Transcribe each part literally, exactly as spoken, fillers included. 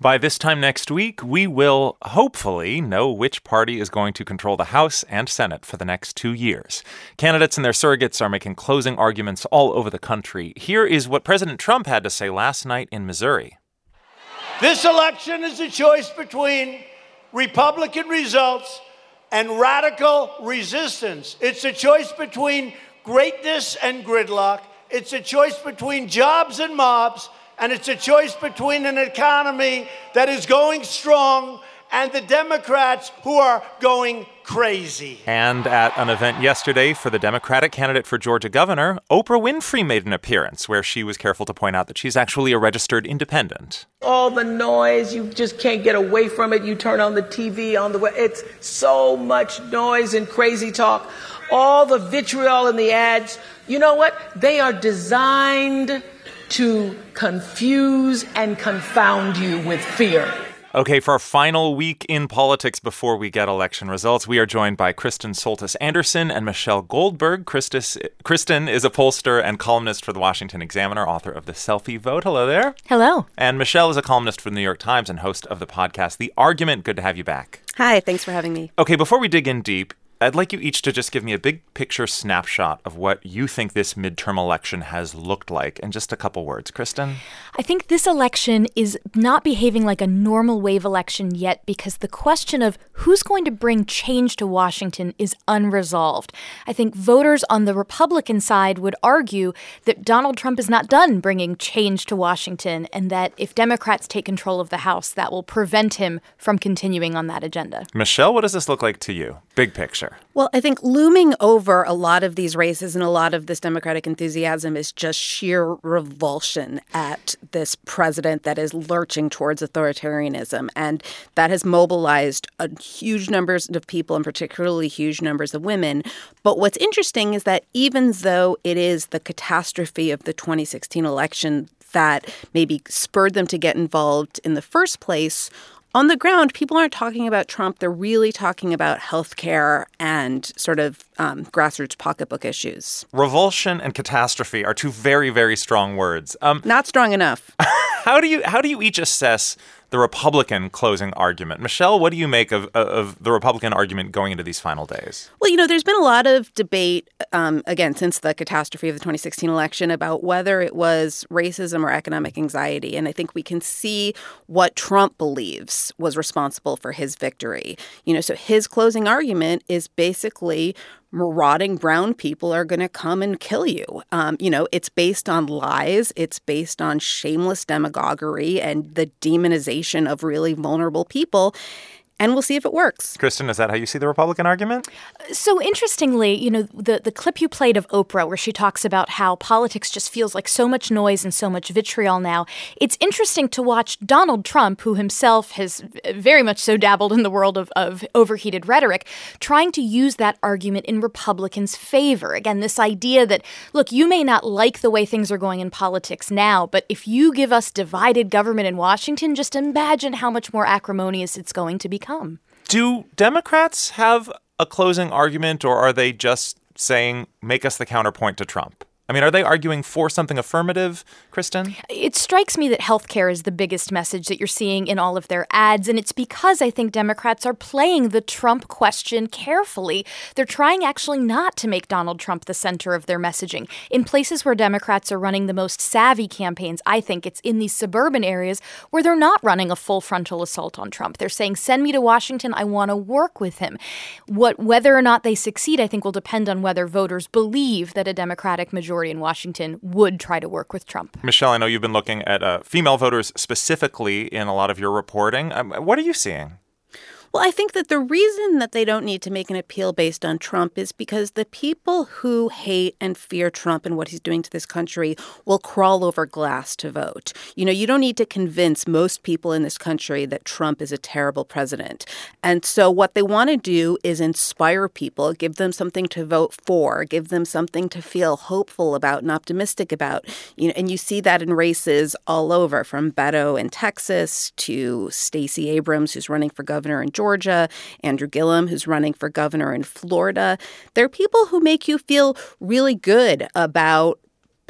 By this time next week, we will hopefully know which party is going to control the House and Senate for the next two years. Candidates and their surrogates are making closing arguments all over the country. Here is what President Trump had to say last night in Missouri. This election is a choice between Republican results and radical resistance. It's a choice between greatness and gridlock. It's a choice between jobs and mobs. And it's a choice between an economy that is going strong and the Democrats who are going crazy. And at an event yesterday for the Democratic candidate for Georgia governor, Oprah Winfrey made an appearance where she was careful to point out that she's actually a registered independent. All the noise, you just can't get away from it. You turn on the T V, on the web. It's so much noise and crazy talk. All the vitriol in the ads. You know what? They are designed to confuse and confound you with fear. Okay, for our final week in politics before we get election results, we are joined by Kristen Soltis Anderson and Michelle Goldberg. Christis, Kristen is a pollster and columnist for the Washington Examiner, author of The Selfie Vote. Hello there. Hello. And Michelle is a columnist for the New York Times and host of the podcast The Argument. Good to have you back. Hi, thanks for having me. Okay, before we dig in deep, I'd like you each to just give me a big picture snapshot of what you think this midterm election has looked like in just a couple words. Kristen? I think this election is not behaving like a normal wave election yet because the question of who's going to bring change to Washington is unresolved. I think voters on the Republican side would argue that Donald Trump is not done bringing change to Washington and that if Democrats take control of the House, that will prevent him from continuing on that agenda. Michelle, what does this look like to you? Big picture. Well, I think looming over a lot of these races and a lot of this Democratic enthusiasm is just sheer revulsion at this president that is lurching towards authoritarianism. And that has mobilized a huge numbers of people and particularly huge numbers of women. But what's interesting is that even though it is the catastrophe of the twenty sixteen election that maybe spurred them to get involved in the first place, on the ground, people aren't talking about Trump. They're really talking about health care and sort of um, grassroots pocketbook issues. Revulsion and catastrophe are two very, very strong words. Um, Not strong enough. How do you how do you each assess the Republican closing argument? Michelle, what do you make of, of the Republican argument going into these final days? Well, you know, there's been a lot of debate, um, again, since the catastrophe of the twenty sixteen election about whether it was racism or economic anxiety. And I think we can see what Trump believes was responsible for his victory. You know, so his closing argument is basically marauding brown people are going to come and kill you. Um, you know, it's based on lies. It's based on shameless demagoguery and the demonization of really vulnerable people. And we'll see if it works. Kristen, is that how you see the Republican argument? So interestingly, you know, the, the clip you played of Oprah where she talks about how politics just feels like so much noise and so much vitriol now. It's interesting to watch Donald Trump, who himself has very much so dabbled in the world of, of overheated rhetoric, trying to use that argument in Republicans' favor. Again, this idea that, look, you may not like the way things are going in politics now, but if you give us divided government in Washington, just imagine how much more acrimonious it's going to become. Do Democrats have a closing argument, or are they just saying, make us the counterpoint to Trump? I mean, are they arguing for something affirmative, Kristen? It strikes me that healthcare is the biggest message that you're seeing in all of their ads, and it's because I think Democrats are playing the Trump question carefully. They're trying actually not to make Donald Trump the center of their messaging. In places where Democrats are running the most savvy campaigns, I think it's in these suburban areas where they're not running a full frontal assault on Trump. They're saying, send me to Washington, I want to work with him. What, whether or not they succeed, I think will depend on whether voters believe that a Democratic majority in Washington would try to work with Trump. Michelle, I know you've been looking at uh, female voters specifically in a lot of your reporting. Um, what are you seeing? Well, I think that the reason that they don't need to make an appeal based on Trump is because the people who hate and fear Trump and what he's doing to this country will crawl over glass to vote. You know, you don't need to convince most people in this country that Trump is a terrible president. And so what they want to do is inspire people, give them something to vote for, give them something to feel hopeful about and optimistic about. You know, and you see that in races all over, from Beto in Texas to Stacey Abrams, who's running for governor in Georgia. Georgia, Andrew Gillum, who's running for governor in Florida. They're people who make you feel really good about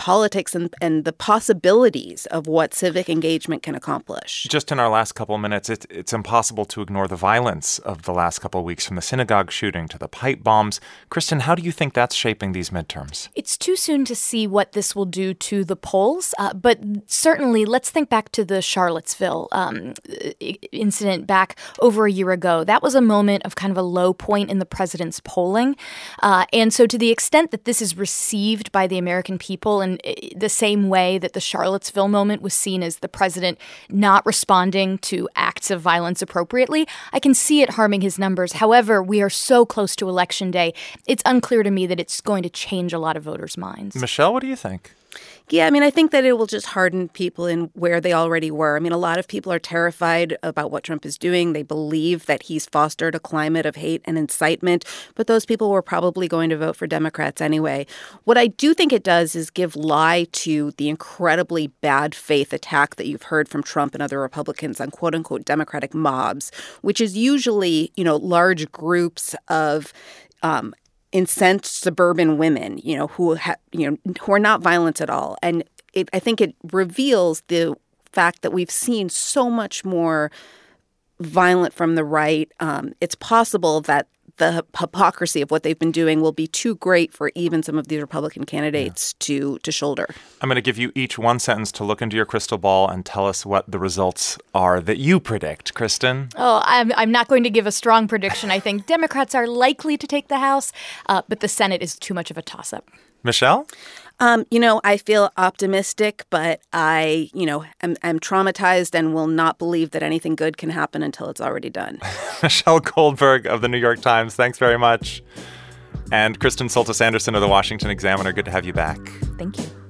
politics and, and the possibilities of what civic engagement can accomplish. Just in our last couple of minutes, it, it's impossible to ignore the violence of the last couple of weeks, from the synagogue shooting to the pipe bombs. Kristen, how do you think that's shaping these midterms? It's too soon to see what this will do to the polls, uh, but certainly let's think back to the Charlottesville um, incident back over a year ago. That was a moment of kind of a low point in the president's polling. Uh, and so to the extent that this is received by the American people in the same way that the Charlottesville moment was seen as the president not responding to acts of violence appropriately, I can see it harming his numbers. However, we are so close to Election Day, it's unclear to me that it's going to change a lot of voters' minds. Michelle, what do you think? Yeah, I mean, I think that it will just harden people in where they already were. I mean, a lot of people are terrified about what Trump is doing. They believe that he's fostered a climate of hate and incitement, but those people were probably going to vote for Democrats anyway. What I do think it does is give lie to the incredibly bad faith attack that you've heard from Trump and other Republicans on quote unquote Democratic mobs, which is usually, you know, large groups of um incensed suburban women, you know, who ha- you know who are not violent at all. And it, I think it reveals the fact that we've seen so much more violent from the right. Um, it's possible that the hypocrisy of what they've been doing will be too great for even some of these Republican candidates yeah. to to shoulder. I'm going to give you each one sentence to look into your crystal ball and tell us what the results are that you predict. Kristen? Oh, I'm, I'm not going to give a strong prediction. I think Democrats are likely to take the House, uh, but the Senate is too much of a toss-up. Michelle? Um, you know, I feel optimistic, but I, you know, am, am traumatized and will not believe that anything good can happen until it's already done. Michelle Goldberg of the New York Times, thanks very much. And Kristen Soltis Anderson of the Washington Examiner, good to have you back. Thank you.